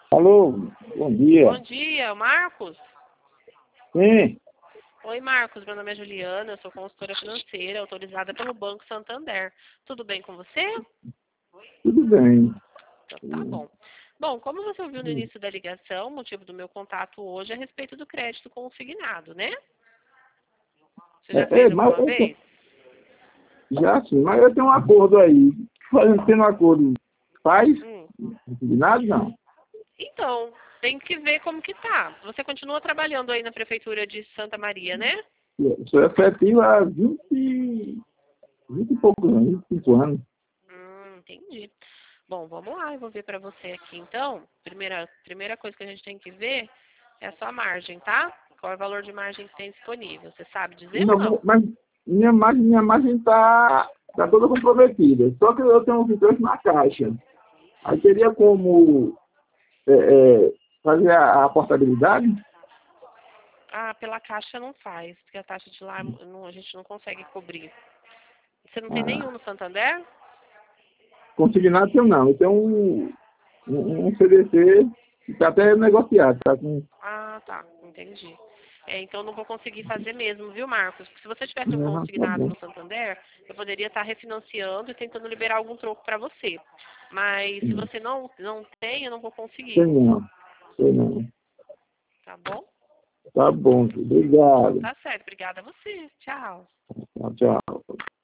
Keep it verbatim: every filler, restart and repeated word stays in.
Alô, bom dia. Bom dia, Marcos? Sim, Oi, Marcos. Meu nome é Juliana, eu sou consultora financeira autorizada pelo Banco Santander. Tudo bem com você? tudo bem. Então, tá bom. Bom, como você ouviu no início da ligação, o motivo do meu contato hoje é a respeito do crédito consignado, né? Você já É, é, fez mas alguma eu tenho- vez? já sim, mas eu tenho um acordo aí. Fazendo tendo um acordo, faz? Hum. Nada não. Então, tem que ver como que tá. Você continua trabalhando aí na Prefeitura de Santa Maria, né? Eu sou efetivo há vinte, vinte e poucos anos, vinte e cinco anos. Hum, entendi. Bom, vamos lá, eu vou ver para você aqui então. Primeira, primeira coisa que a gente tem que ver é a sua margem, tá? Qual é o valor de margem que tem disponível? Você sabe dizer ou Não, não? mas minha margem, minha margem está tá toda comprometida. Só que eu tenho um recurso na caixa. Aí teria como é, é, fazer a, a portabilidade? Ah, pela caixa não faz, porque a taxa de lá não- a gente não consegue cobrir. Você não tem Ah, nenhum no Santander? consignado eu não. Eu tenho um, um, um C D C que está até negociado. Tá com, Ah, tá, entendi. É, então não vou conseguir fazer mesmo, viu, Marcos? Porque se você tivesse um não, tá consignado bom. no Santander, eu poderia estar refinanciando e tentando liberar algum troco para você. Mas se Sim. você não, não tem, eu não vou conseguir, Sei não. Sei não. tá bom? Tá bom. Então Obrigado. tá certo. Obrigada a você. Tchau. Tchau, tchau.